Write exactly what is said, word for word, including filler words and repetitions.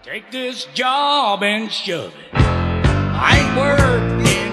Take this job and shove it. I ain't working